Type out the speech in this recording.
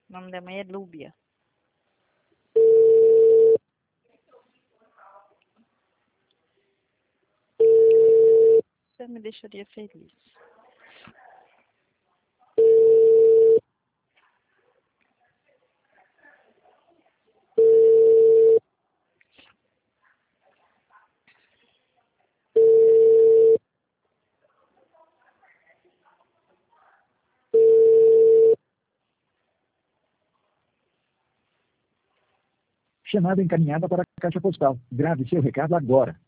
O nome da mãe é Lúbia. Você me deixaria feliz. Chamada encaminhada para a caixa postal. Grave seu recado agora.